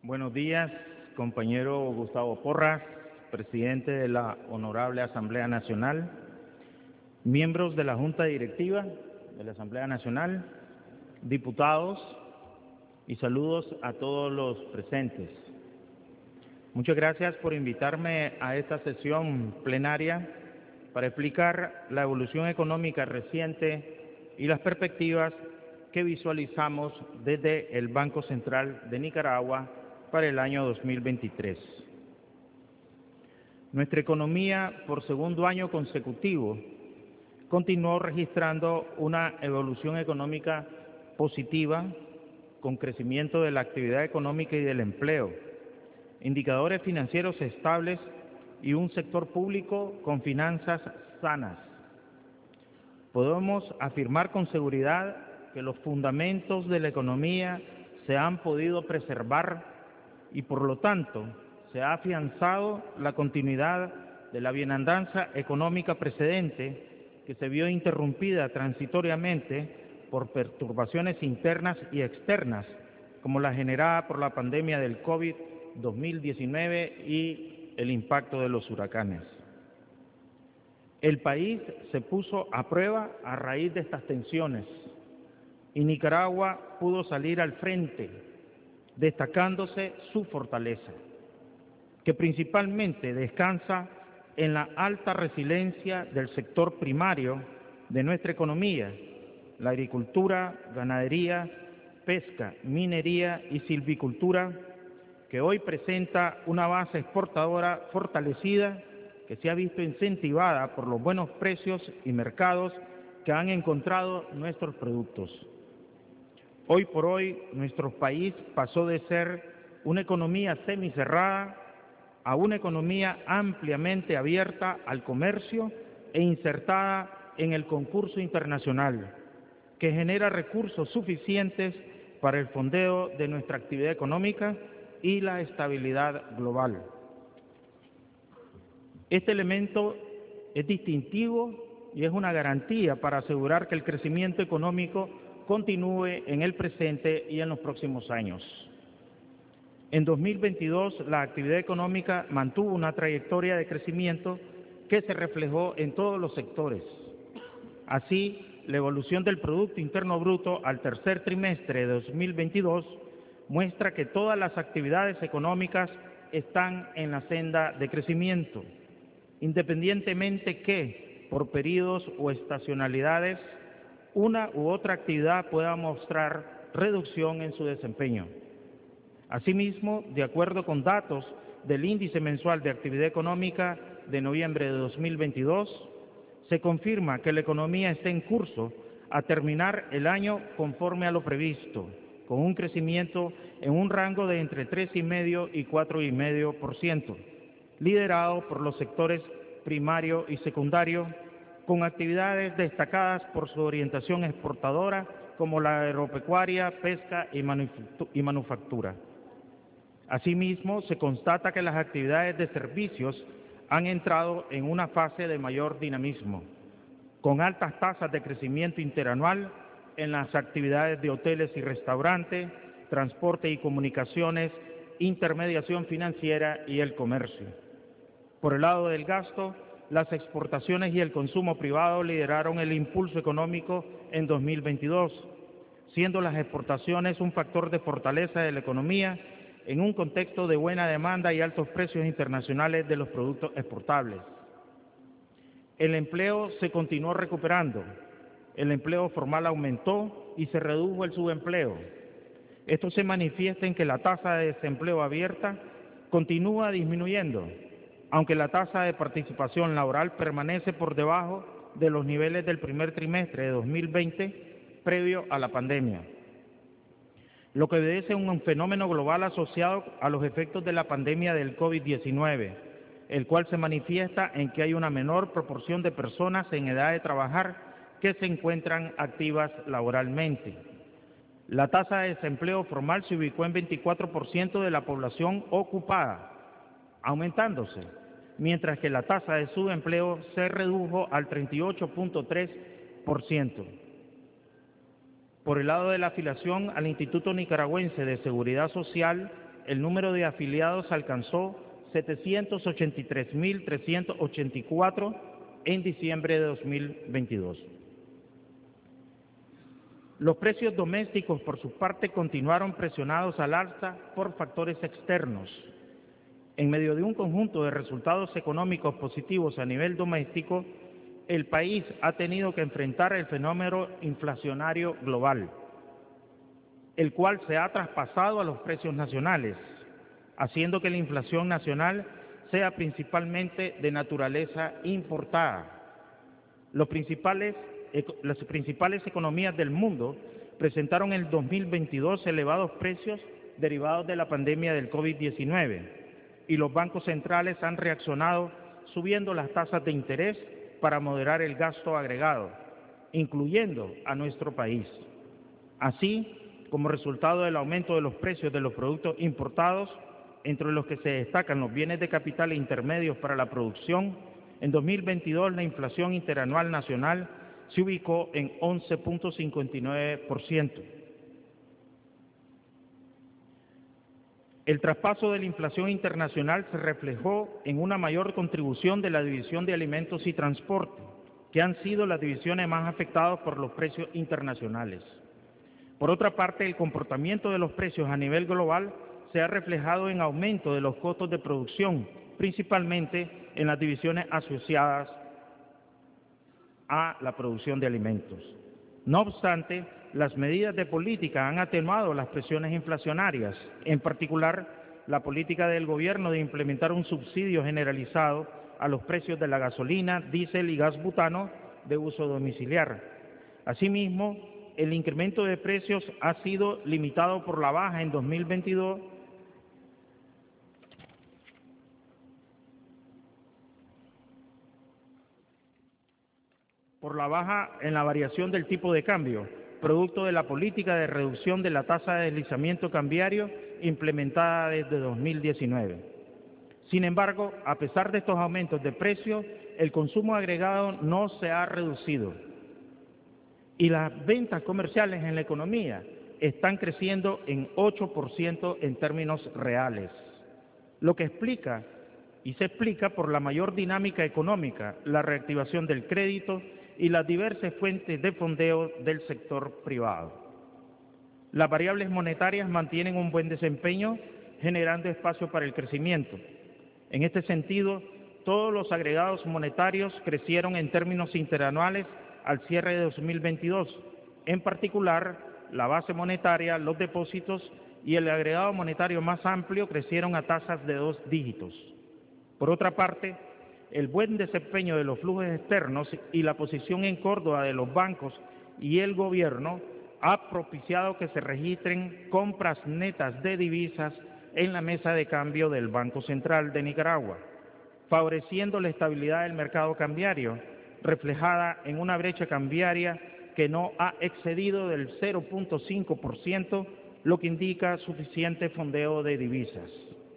Buenos días, compañero Gustavo Porras, presidente de la Honorable Asamblea Nacional, miembros de la Junta Directiva de la Asamblea Nacional, diputados y saludos a todos los presentes. Muchas gracias por invitarme a esta sesión plenaria para explicar la evolución económica reciente y las perspectivas que visualizamos desde el Banco Central de Nicaragua para el año 2023. Nuestra economía, por segundo año consecutivo, continuó registrando una evolución económica positiva, con crecimiento de la actividad económica y del empleo, indicadores financieros estables y un sector público con finanzas sanas. Podemos afirmar con seguridad que los fundamentos de la economía se han podido preservar y, por lo tanto, se ha afianzado la continuidad de la bienandanza económica precedente, que se vio interrumpida transitoriamente por perturbaciones internas y externas, como la generada por la pandemia del COVID-2019 y el impacto de los huracanes. El país se puso a prueba a raíz de estas tensiones y Nicaragua pudo salir al frente, destacándose su fortaleza, que principalmente descansa en la alta resiliencia del sector primario de nuestra economía, la agricultura, ganadería, pesca, minería y silvicultura, que hoy presenta una base exportadora fortalecida que se ha visto incentivada por los buenos precios y mercados que han encontrado nuestros productos. Hoy por hoy, nuestro país pasó de ser una economía semicerrada a una economía ampliamente abierta al comercio e insertada en el concurso internacional, que genera recursos suficientes para el fondeo de nuestra actividad económica y la estabilidad global. Este elemento es distintivo y es una garantía para asegurar que el crecimiento económico continúe en el presente y en los próximos años. En 2022, la actividad económica mantuvo una trayectoria de crecimiento que se reflejó en todos los sectores. Así, la evolución del Producto Interno Bruto al tercer trimestre de 2022 muestra que todas las actividades económicas están en la senda de crecimiento, independientemente que, por periodos o estacionalidades, una u otra actividad pueda mostrar reducción en su desempeño. Asimismo, de acuerdo con datos del Índice Mensual de Actividad Económica de noviembre de 2022, se confirma que la economía está en curso a terminar el año conforme a lo previsto, con un crecimiento en un rango de entre 3,5% y 4,5%, liderado por los sectores primario y secundario, con actividades destacadas por su orientación exportadora, como la agropecuaria, pesca y manufactura. Asimismo, se constata que las actividades de servicios han entrado en una fase de mayor dinamismo, con altas tasas de crecimiento interanual en las actividades de hoteles y restaurantes, transporte y comunicaciones, intermediación financiera y el comercio. Por el lado del gasto, las exportaciones y el consumo privado lideraron el impulso económico en 2022, siendo las exportaciones un factor de fortaleza de la economía en un contexto de buena demanda y altos precios internacionales de los productos exportables. El empleo se continuó recuperando, el empleo formal aumentó y se redujo el subempleo. Esto se manifiesta en que la tasa de desempleo abierta continúa disminuyendo, aunque la tasa de participación laboral permanece por debajo de los niveles del primer trimestre de 2020 previo a la pandemia, lo que obedece a un fenómeno global asociado a los efectos de la pandemia del COVID-19, el cual se manifiesta en que hay una menor proporción de personas en edad de trabajar que se encuentran activas laboralmente. La tasa de desempleo formal se ubicó en 24% de la población ocupada, aumentándose, mientras que la tasa de subempleo se redujo al 38,3%. Por el lado de la afiliación al Instituto Nicaragüense de Seguridad Social, el número de afiliados alcanzó 783.384 en diciembre de 2022. Los precios domésticos, por su parte, continuaron presionados al alza por factores externos. En medio de un conjunto de resultados económicos positivos a nivel doméstico, el país ha tenido que enfrentar el fenómeno inflacionario global, el cual se ha traspasado a los precios nacionales, haciendo que la inflación nacional sea principalmente de naturaleza importada. Las principales economías del mundo presentaron en el 2022 elevados precios derivados de la pandemia del COVID-19 y los bancos centrales han reaccionado subiendo las tasas de interés para moderar el gasto agregado, incluyendo a nuestro país. Así, como resultado del aumento de los precios de los productos importados, entre los que se destacan los bienes de capital e intermedios para la producción, en 2022 la inflación interanual nacional se ubicó en 11.59%. El traspaso de la inflación internacional se reflejó en una mayor contribución de la División de Alimentos y Transporte, que han sido las divisiones más afectadas por los precios internacionales. Por otra parte, el comportamiento de los precios a nivel global se ha reflejado en aumento de los costos de producción, principalmente en las divisiones asociadas a la producción de alimentos. No obstante, las medidas de política han atenuado las presiones inflacionarias, en particular la política del gobierno de implementar un subsidio generalizado a los precios de la gasolina, diésel y gas butano de uso domiciliar. Asimismo, el incremento de precios ha sido limitado por la baja en 2022 por la baja en la variación del tipo de cambio, producto de la política de reducción de la tasa de deslizamiento cambiario implementada desde 2019. Sin embargo, a pesar de estos aumentos de precios, el consumo agregado no se ha reducido y las ventas comerciales en la economía están creciendo en 8% en términos reales, lo que se explica por la mayor dinámica económica, la reactivación del crédito y las diversas fuentes de fondeo del sector privado. Las variables monetarias mantienen un buen desempeño, generando espacio para el crecimiento. En este sentido, todos los agregados monetarios crecieron en términos interanuales al cierre de 2022, en particular la base monetaria, los depósitos y el agregado monetario más amplio crecieron a tasas de 2 dígitos. Por otra parte, el buen desempeño de los flujos externos y la posición en Córdoba de los bancos y el gobierno ha propiciado que se registren compras netas de divisas en la mesa de cambio del Banco Central de Nicaragua, favoreciendo la estabilidad del mercado cambiario, reflejada en una brecha cambiaria que no ha excedido del 0.5%, lo que indica suficiente fondeo de divisas.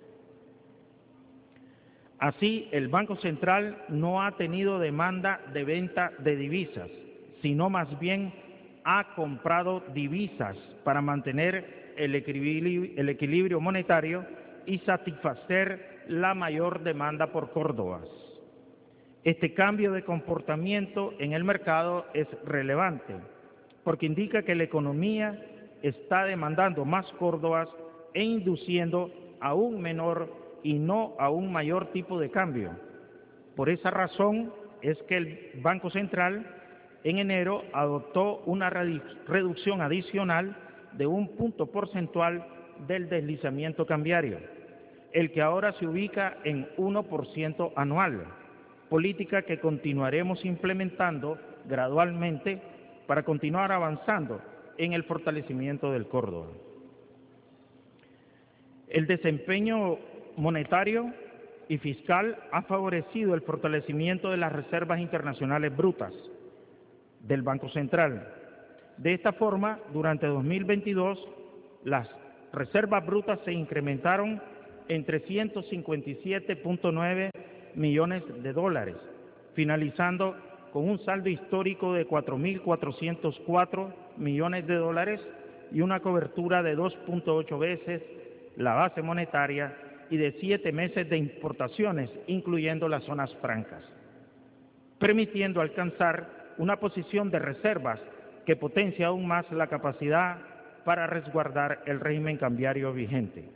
Así, el Banco Central no ha tenido demanda de venta de divisas, sino más bien ha comprado divisas para mantener el equilibrio monetario y satisfacer la mayor demanda por córdobas. Este cambio de comportamiento en el mercado es relevante, porque indica que la economía está demandando más córdobas e induciendo a un menor y no a un mayor tipo de cambio. Por esa razón es que el Banco Central en enero adoptó una reducción adicional de 1 punto porcentual del deslizamiento cambiario, el que ahora se ubica en 1% anual, política que continuaremos implementando gradualmente para continuar avanzando en el fortalecimiento del Córdoba. El desempeño monetario y fiscal ha favorecido el fortalecimiento de las reservas internacionales brutas del Banco Central. De esta forma, durante 2022, las reservas brutas se incrementaron en 357.9 millones de dólares, finalizando con un saldo histórico de 4.404 millones de dólares y una cobertura de 2.8 veces la base monetaria y de 7 meses de importaciones, incluyendo las zonas francas, permitiendo alcanzar una posición de reservas que potencia aún más la capacidad para resguardar el régimen cambiario vigente.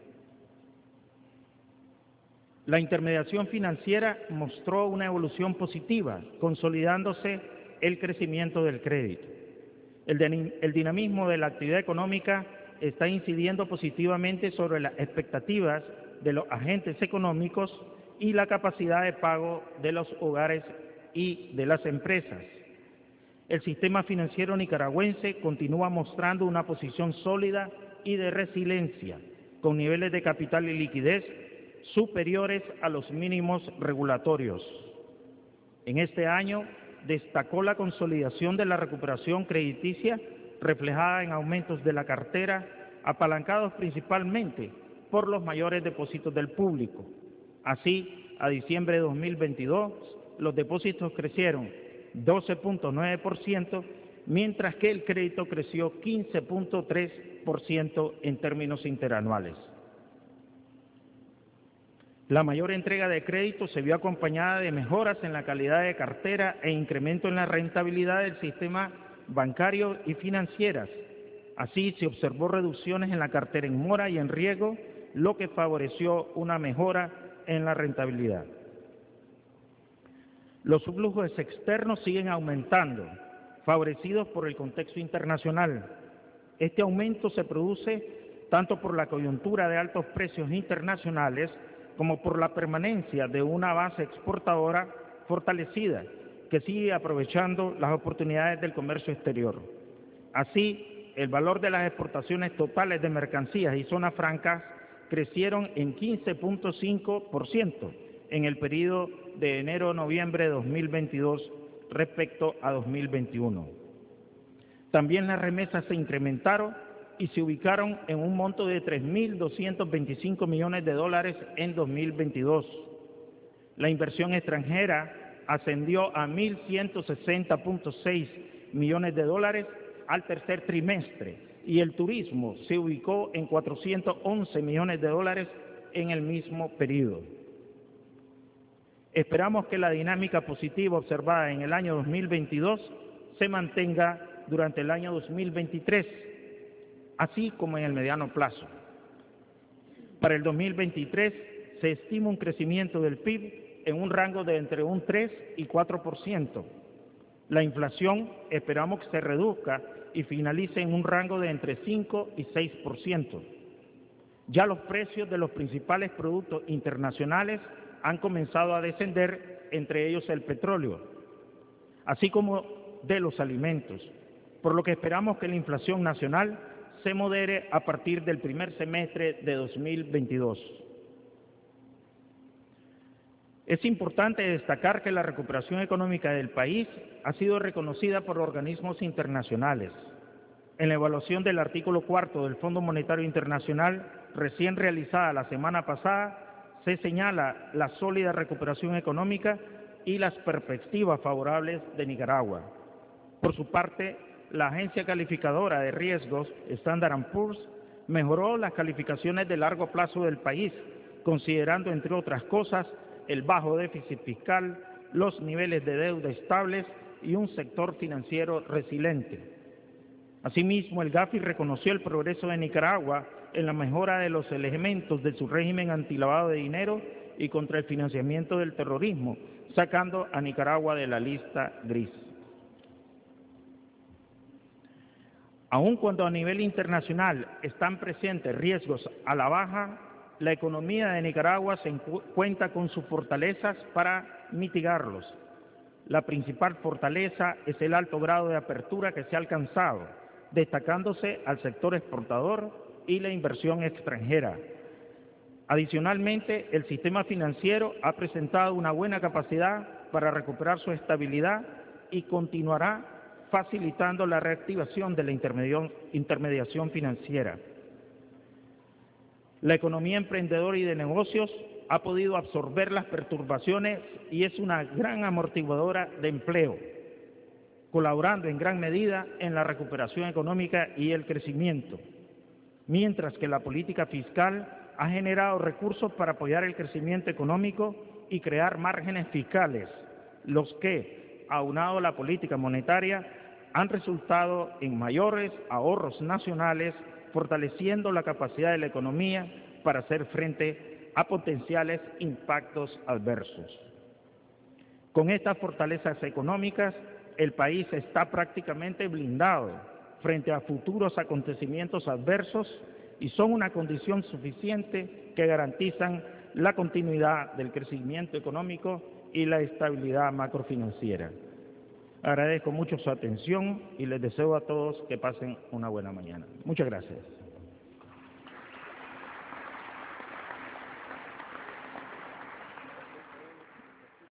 La intermediación financiera mostró una evolución positiva, consolidándose el crecimiento del crédito. El dinamismo de la actividad económica está incidiendo positivamente sobre las expectativas de los agentes económicos y la capacidad de pago de los hogares y de las empresas. El sistema financiero nicaragüense continúa mostrando una posición sólida y de resiliencia, con niveles de capital y liquidez superiores a los mínimos regulatorios. En este año destacó la consolidación de la recuperación crediticia reflejada en aumentos de la cartera, apalancados principalmente por los mayores depósitos del público. Así, a diciembre de 2022, los depósitos crecieron 12.9%, mientras que el crédito creció 15.3% en términos interanuales. La mayor entrega de crédito se vio acompañada de mejoras en la calidad de cartera e incremento en la rentabilidad del sistema bancario y financieras. Así, se observó reducciones en la cartera en mora y en riesgo, lo que favoreció una mejora en la rentabilidad. Los flujos externos siguen aumentando, favorecidos por el contexto internacional. Este aumento se produce tanto por la coyuntura de altos precios internacionales como por la permanencia de una base exportadora fortalecida que sigue aprovechando las oportunidades del comercio exterior. Así, el valor de las exportaciones totales de mercancías y zonas francas crecieron en 15.5% en el periodo de enero-noviembre de 2022 respecto a 2021. También las remesas se incrementaron y se ubicaron en un monto de 3.225 millones de dólares en 2022. La inversión extranjera ascendió a 1.160.6 millones de dólares al tercer trimestre y el turismo se ubicó en 411 millones de dólares en el mismo periodo. Esperamos que la dinámica positiva observada en el año 2022 se mantenga durante el año 2023, así como en el mediano plazo. Para el 2023 se estima un crecimiento del PIB en un rango de entre un 3 y 4%. La inflación esperamos que se reduzca y finalice en un rango de entre 5 y 6%. Ya los precios de los principales productos internacionales han comenzado a descender, entre ellos el petróleo, así como de los alimentos, por lo que esperamos que la inflación nacional se modere a partir del primer semestre de 2022. Es importante destacar que la recuperación económica del país ha sido reconocida por organismos internacionales. En la evaluación del artículo 4 del Fondo Monetario Internacional, recién realizada la semana pasada, se señala la sólida recuperación económica y las perspectivas favorables de Nicaragua. Por su parte, la agencia calificadora de riesgos Standard & Poor's mejoró las calificaciones de largo plazo del país, considerando, entre otras cosas, el bajo déficit fiscal, los niveles de deuda estables y un sector financiero resiliente. Asimismo, el GAFI reconoció el progreso de Nicaragua en la mejora de los elementos de su régimen antilavado de dinero y contra el financiamiento del terrorismo, sacando a Nicaragua de la lista gris. Aun cuando a nivel internacional están presentes riesgos a la baja, la economía de Nicaragua cuenta con sus fortalezas para mitigarlos. La principal fortaleza es el alto grado de apertura que se ha alcanzado, destacándose al sector exportador y la inversión extranjera. Adicionalmente, el sistema financiero ha presentado una buena capacidad para recuperar su estabilidad y continuará facilitando la reactivación de la intermediación financiera. La economía emprendedora y de negocios ha podido absorber las perturbaciones y es una gran amortiguadora de empleo, colaborando en gran medida en la recuperación económica y el crecimiento, mientras que la política fiscal ha generado recursos para apoyar el crecimiento económico y crear márgenes fiscales, los que, aunado a la política monetaria, han resultado en mayores ahorros nacionales, fortaleciendo la capacidad de la economía para hacer frente a potenciales impactos adversos. Con estas fortalezas económicas, el país está prácticamente blindado frente a futuros acontecimientos adversos y son una condición suficiente que garantizan la continuidad del crecimiento económico y la estabilidad macrofinanciera. Agradezco mucho su atención y les deseo a todos que pasen una buena mañana. Muchas gracias.